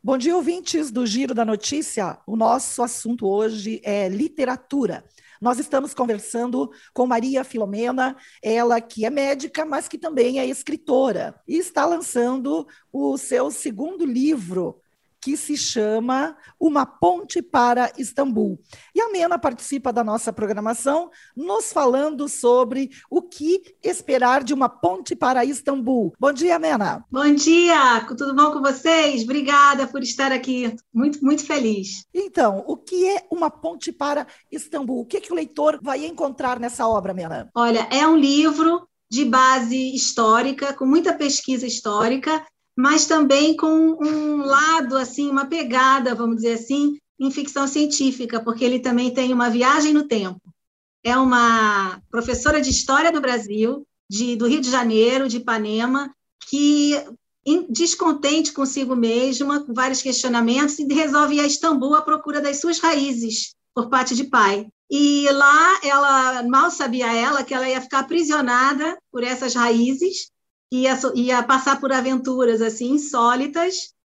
Bom dia, ouvintes do Giro da Notícia. O nosso assunto hoje é literatura. Nós estamos conversando com Maria Filomena, ela que é médica, mas que também é escritora, e está lançando o seu segundo livro, que se chama Uma Ponte para Istambul. E a Mena participa da nossa programação, nos falando sobre o que esperar de uma ponte para Istambul. Bom dia, Mena. Bom dia, tudo bom com vocês? Obrigada por estar aqui, muito, muito feliz. Então, o que é uma ponte para Istambul? O que o leitor vai encontrar nessa obra, Mena? Olha, é um livro de base histórica, com muita pesquisa histórica, mas também com um lado, assim, uma pegada, vamos dizer assim, em ficção científica, porque ele também tem uma viagem no tempo. É uma professora de História do Brasil, do Rio de Janeiro, de Ipanema, que, descontente consigo mesma, com vários questionamentos, resolve ir a Istambul à procura das suas raízes, por parte de pai. E lá, ela mal sabia ela que ela ia ficar aprisionada por essas raízes, ia passar por aventuras assim insólitas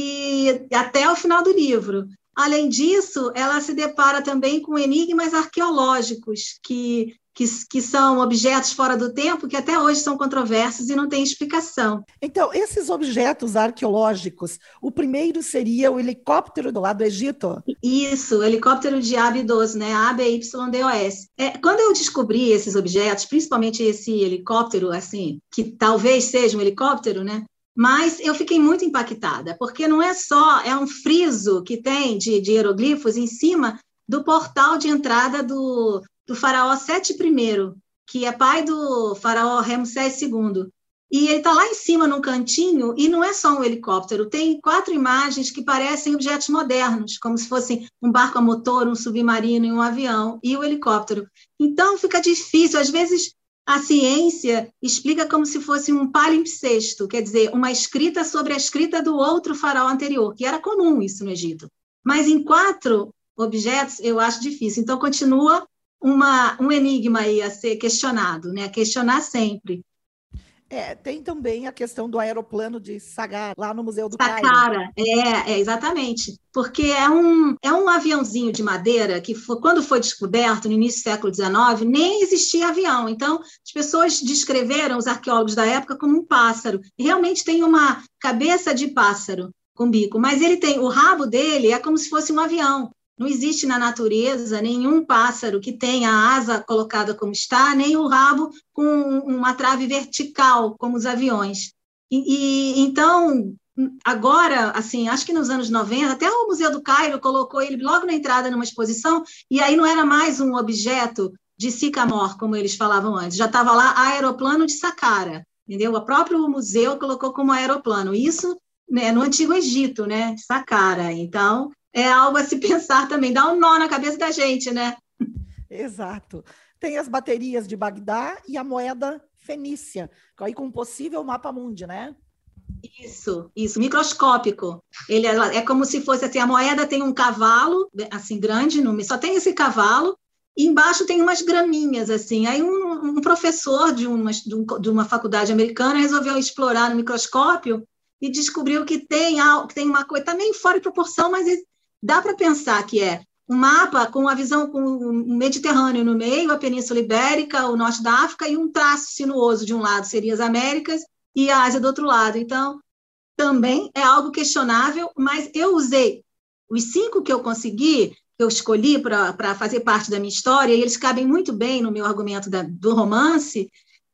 e até o final do livro. Além disso, ela se depara também com enigmas arqueológicos, que são objetos fora do tempo, que até hoje são controversos e não têm explicação. Então, esses objetos arqueológicos, o primeiro seria o helicóptero do lado do Egito? Isso, o helicóptero de Abydos, né? ABYDOS. Quando eu descobri esses objetos, principalmente esse helicóptero, assim, que talvez seja um helicóptero, né? Mas eu fiquei muito impactada, porque não é só, é um friso que tem de hieroglifos em cima do portal de entrada do faraó Sete I, que é pai do faraó Ramsés II. E ele está lá em cima, num cantinho, e não é só um helicóptero, tem 4 imagens que parecem objetos modernos, como se fossem um barco a motor, um submarino e um avião, e o helicóptero. Então, fica difícil, às vezes a ciência explica como se fosse um palimpsesto, quer dizer, uma escrita sobre a escrita do outro faraó anterior, que era comum isso no Egito. Mas em 4 objetos, eu acho difícil. Então, continua um enigma aí a ser questionado, né? A questionar sempre. Tem também a questão do aeroplano de Saqqara, lá no Museu do Cairo. Saqqara, exatamente, porque é um aviãozinho de madeira que, quando foi descoberto, no início do século XIX, nem existia avião, então as pessoas descreveram, os arqueólogos da época, como um pássaro, e realmente tem uma cabeça de pássaro com bico, mas o rabo dele é como se fosse um avião. Não existe na natureza nenhum pássaro que tenha a asa colocada como está, nem o rabo com uma trave vertical, como os aviões. Então, agora, assim, acho que nos anos 90, até o Museu do Cairo colocou ele logo na entrada numa exposição, e aí não era mais um objeto de Sycamore, como eles falavam antes, já estava lá aeroplano de Saqqara, entendeu? O próprio museu colocou como aeroplano. Isso, né, no Antigo Egito, né, Saqqara. Então, é algo a se pensar também, dá um nó na cabeça da gente, né? Exato. Tem as baterias de Bagdá e a moeda fenícia, aí com um possível mapa mundi, né? Isso, microscópico. Ele é como se fosse assim, a moeda tem um cavalo, assim, grande, só tem esse cavalo, e embaixo tem umas graminhas, assim. Aí um professor de uma faculdade americana resolveu explorar no microscópio e descobriu que tem uma coisa, está meio fora de proporção, mas dá para pensar que é um mapa com a visão com o Mediterrâneo no meio, a Península Ibérica, o norte da África, e um traço sinuoso de um lado seria as Américas e a Ásia do outro lado. Então, também é algo questionável, mas eu usei os 5 que eu consegui, que eu escolhi para fazer parte da minha história, e eles cabem muito bem no meu argumento do romance,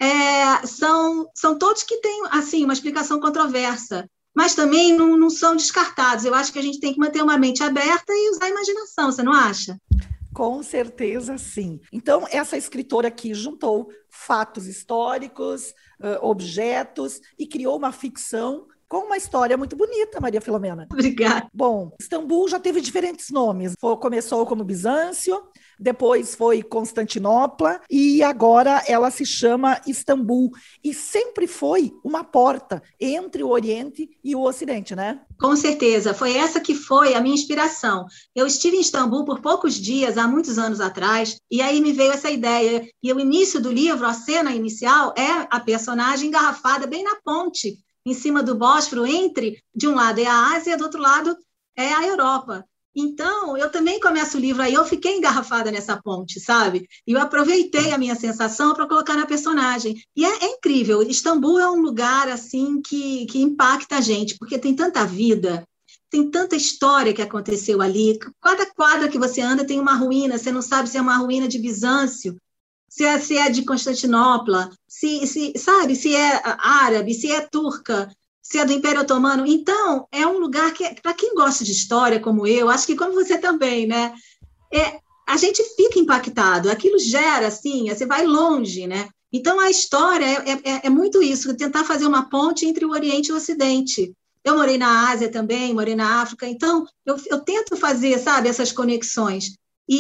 são todos que têm assim, uma explicação controversa, mas também não são descartados. Eu acho que a gente tem que manter uma mente aberta e usar a imaginação, você não acha? Com certeza, sim. Então, essa escritora aqui juntou fatos históricos, objetos, e criou uma ficção com uma história muito bonita, Maria Filomena. Obrigada. Bom, Istambul já teve diferentes nomes. Começou como Bizâncio, depois foi Constantinopla, e agora ela se chama Istambul. E sempre foi uma porta entre o Oriente e o Ocidente, né? Com certeza, foi essa que foi a minha inspiração. Eu estive em Istambul por poucos dias, há muitos anos atrás, e aí me veio essa ideia. E o início do livro, a cena inicial, é a personagem engarrafada bem na ponte em cima do Bósforo, de um lado é a Ásia, do outro lado é a Europa. Então, eu também começo o livro aí, eu fiquei engarrafada nessa ponte, sabe? E eu aproveitei a minha sensação para colocar na personagem. E é incrível, Istambul é um lugar, assim, que impacta a gente, porque tem tanta vida, tem tanta história que aconteceu ali. Cada quadra que você anda tem uma ruína, você não sabe se é uma ruína de Bizâncio, se é de Constantinopla, sabe, se é árabe, se é turca, se é do Império Otomano. Então, é um lugar que, para quem gosta de história, como eu, acho que como você também, né? A gente fica impactado, aquilo gera, assim, você vai longe, né? Então, a história é muito isso, tentar fazer uma ponte entre o Oriente e o Ocidente. Eu morei na Ásia também, morei na África, então eu tento fazer, sabe, essas conexões.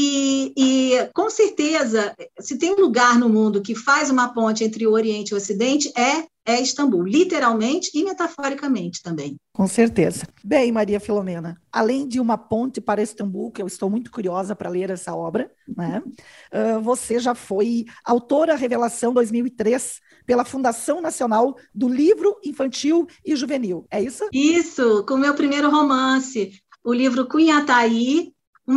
E com certeza, se tem um lugar no mundo que faz uma ponte entre o Oriente e o Ocidente, é Istambul, literalmente e metaforicamente também. Com certeza. Bem, Maria Filomena, além de Uma Ponte para Istambul, que eu estou muito curiosa para ler essa obra, né? Você já foi autora revelação 2003 pela Fundação Nacional do Livro Infantil e Juvenil, é isso? Isso, com o meu primeiro romance, o livro Cunhataí,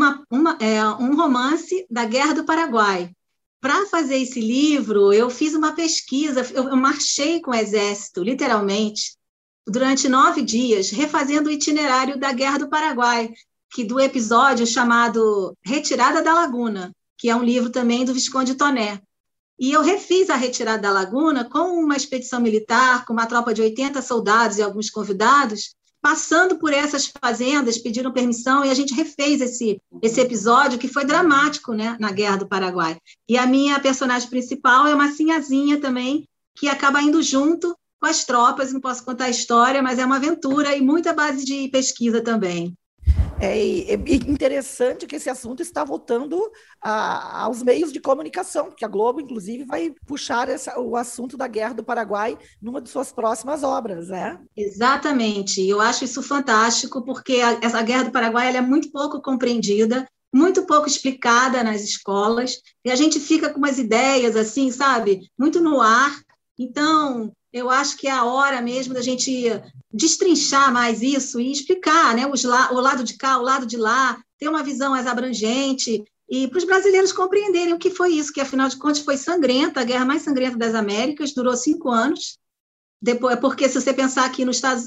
um romance da Guerra do Paraguai. Para fazer esse livro, eu fiz uma pesquisa, eu marchei com o Exército, literalmente, durante 9 dias, refazendo o itinerário da Guerra do Paraguai, do episódio chamado Retirada da Laguna, que é um livro também do Visconde Toné. E eu refiz a Retirada da Laguna com uma expedição militar, com uma tropa de 80 soldados e alguns convidados, passando por essas fazendas, pediram permissão, e a gente refez esse episódio, que foi dramático, né, na Guerra do Paraguai. E a minha personagem principal é uma sinhazinha também, que acaba indo junto com as tropas, não posso contar a história, mas é uma aventura e muita base de pesquisa também. É interessante que esse assunto está voltando aos meios de comunicação, porque a Globo, inclusive, vai puxar o assunto da Guerra do Paraguai numa de suas próximas obras, né? Exatamente. Eu acho isso fantástico, porque essa Guerra do Paraguai ela é muito pouco compreendida, muito pouco explicada nas escolas, e a gente fica com umas ideias, assim, sabe, muito no ar. Então, eu acho que é a hora mesmo da gente destrinchar mais isso e explicar, né, o lado de cá, o lado de lá, ter uma visão mais abrangente e para os brasileiros compreenderem o que foi isso, que afinal de contas foi sangrenta, a guerra mais sangrenta das Américas, durou 5 anos. Depois, porque se você pensar aqui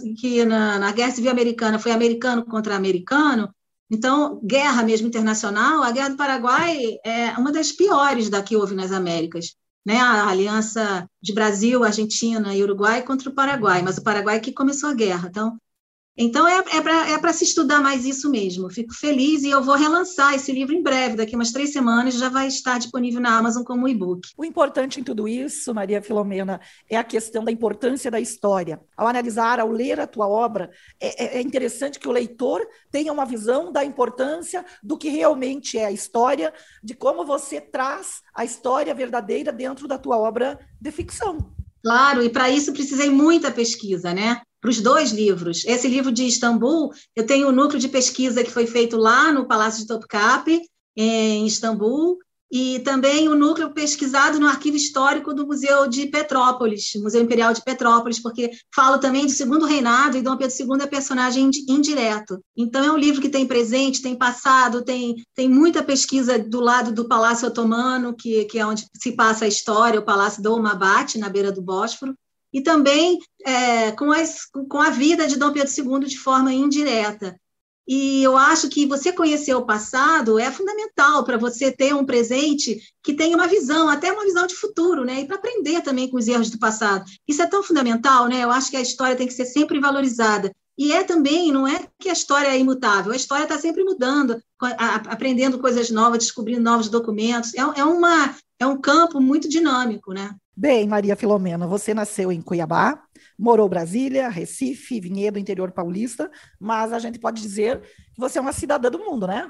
na Guerra Civil Americana foi americano contra americano, então, guerra mesmo internacional, a Guerra do Paraguai é uma das piores da que houve nas Américas. Né, a aliança de Brasil, Argentina e Uruguai contra o Paraguai, mas o Paraguai que começou a guerra. Então é para se estudar mais isso mesmo. Fico feliz e eu vou relançar esse livro em breve, daqui umas 3 semanas já vai estar disponível na Amazon como e-book. O importante em tudo isso, Maria Filomena, é a questão da importância da história. Ao analisar, ao ler a tua obra, é interessante que o leitor tenha uma visão da importância do que realmente é a história, de como você traz a história verdadeira dentro da tua obra de ficção. Claro, e para isso precisei muita pesquisa, né? Para os 2 livros. Esse livro de Istambul, eu tenho um núcleo de pesquisa que foi feito lá no Palácio de Topkapi, em Istambul, e também o núcleo pesquisado no Arquivo Histórico do Museu de Petrópolis, Museu Imperial de Petrópolis, porque falo também do Segundo Reinado, e Dom Pedro II é personagem indireto. Então, é um livro que tem presente, tem passado, tem muita pesquisa do lado do Palácio Otomano, que é onde se passa a história, o Palácio Dolmabahçe, na beira do Bósforo, e também com a vida de Dom Pedro II de forma indireta. E eu acho que você conhecer o passado é fundamental para você ter um presente que tenha uma visão, até uma visão de futuro, né? E para aprender também com os erros do passado. Isso é tão fundamental, né? Eu acho que a história tem que ser sempre valorizada. E também, não é que a história é imutável, a história está sempre mudando, aprendendo coisas novas, descobrindo novos documentos. É um campo muito dinâmico, né? Bem, Maria Filomena, você nasceu em Cuiabá, morou em Brasília, Recife, Vinhedo, interior paulista, mas a gente pode dizer que você é uma cidadã do mundo, né?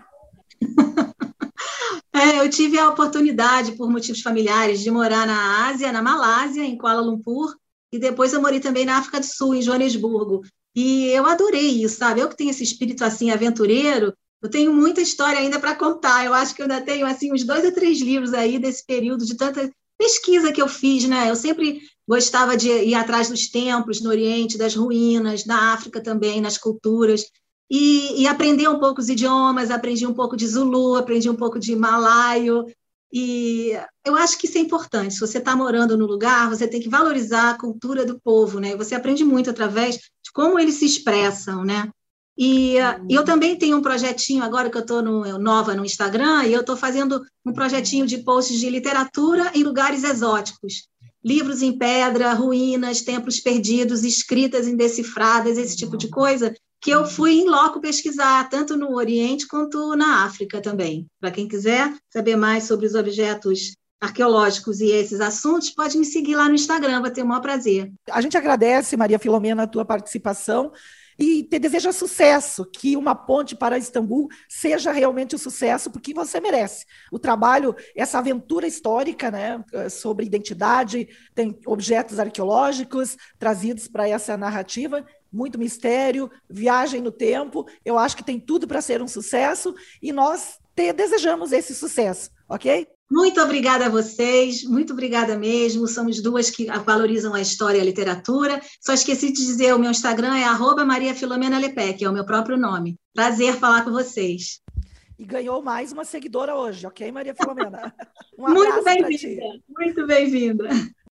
Eu tive a oportunidade, por motivos familiares, de morar na Ásia, na Malásia, em Kuala Lumpur, e depois eu morei também na África do Sul, em Joanesburgo. E eu adorei isso, sabe? Eu que tenho esse espírito assim aventureiro, eu tenho muita história ainda para contar. Eu acho que eu ainda tenho assim uns 2 ou 3 livros aí desse período de tanta pesquisa que eu fiz, né? Eu sempre gostava de ir atrás dos templos no Oriente, das ruínas, na África também, nas culturas, e aprender um pouco os idiomas, aprendi um pouco de Zulu, aprendi um pouco de malaio, e eu acho que isso é importante. Se você está morando no lugar, você tem que valorizar a cultura do povo, né? Você aprende muito através de como eles se expressam, né? E eu também tenho um projetinho agora que eu estou nova no Instagram, e eu estou fazendo um projetinho de posts de literatura em lugares exóticos. Livros em pedra, ruínas, templos perdidos, escritas indecifradas, esse tipo de coisa, que eu fui em loco pesquisar, tanto no Oriente quanto na África também. Para quem quiser saber mais sobre os objetos arqueológicos e esses assuntos, pode me seguir lá no Instagram, vai ter o maior prazer. A gente agradece, Maria Filomena, a tua participação e te deseja sucesso, que uma ponte para Istambul seja realmente um sucesso, porque você merece. O trabalho, essa aventura histórica, né, sobre identidade, tem objetos arqueológicos trazidos para essa narrativa, muito mistério, viagem no tempo, eu acho que tem tudo para ser um sucesso e nós te desejamos esse sucesso, ok? Muito obrigada a vocês, muito obrigada mesmo. Somos duas que valorizam a história e a literatura. Só esqueci de dizer, o meu Instagram é @mariafilomena.lepec, é o meu próprio nome. Prazer falar com vocês. E ganhou mais uma seguidora hoje, ok, Maria Filomena? Um abraço para ti. Muito bem-vinda.